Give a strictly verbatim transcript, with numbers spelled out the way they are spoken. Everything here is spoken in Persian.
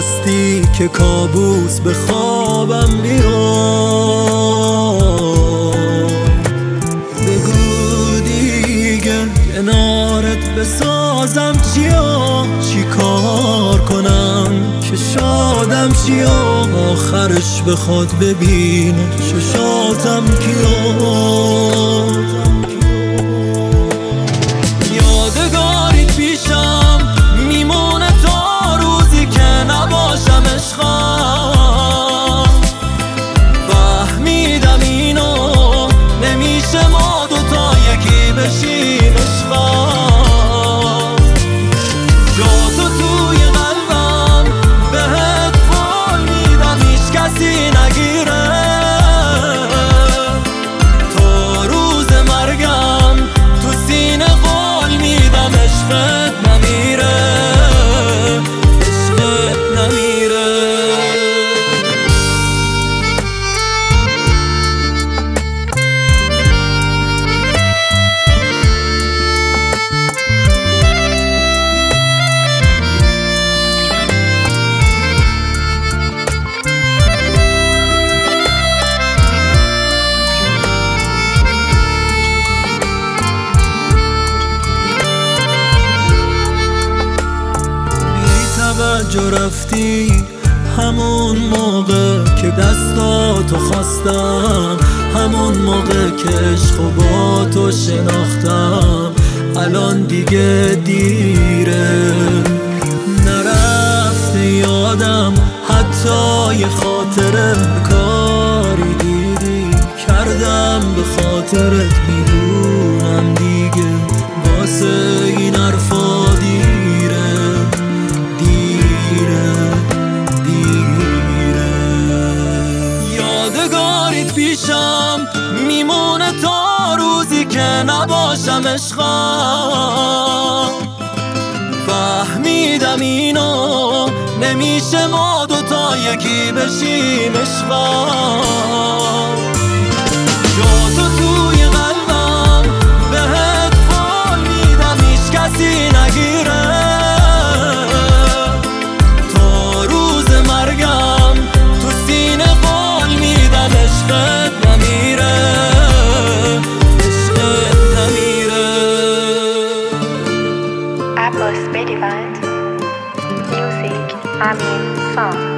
خواستی که کابوس به خوابم بیاد، بگو دیگه کنارت بسازم چیا، چی کار کنم که شادم چیا، آخرش بخواد ببینه چشاتم کیا. یادگاریت پیشم میمونه تا روزی که نباشم عشقم، فهمیدم اینو نمیشه ما دوتا یکی بشیم عشقم. جا تو توی قلبم بهت قول میدم هیچ کسی نگیره، تا روز مرگم تو سینه قول میدم عشقت نمیره، عشقت نمیره. جو رفتی همون موقع که دستاتو خواستم، همون موقع که عشق و با تو شناختم. الان دیگه دیره، نرفته یادم حتی یه خاطره، کاری دیدی کردم به خاطرت، میدونم دیگه واسه این حرفا دیره پیشم میمونه تا روزی که نباشم عشقم، فهمیدم اینو نمیشه ما دوتا یکی بشیم عشقم. جا تو توی قلبم بهت قول میدم هیچ کسی نگیره، تا روز مرگم تو سینه قول میدم عشقت نمیره، عشقت نمیره. Abbas Bedivant Music Amin Song.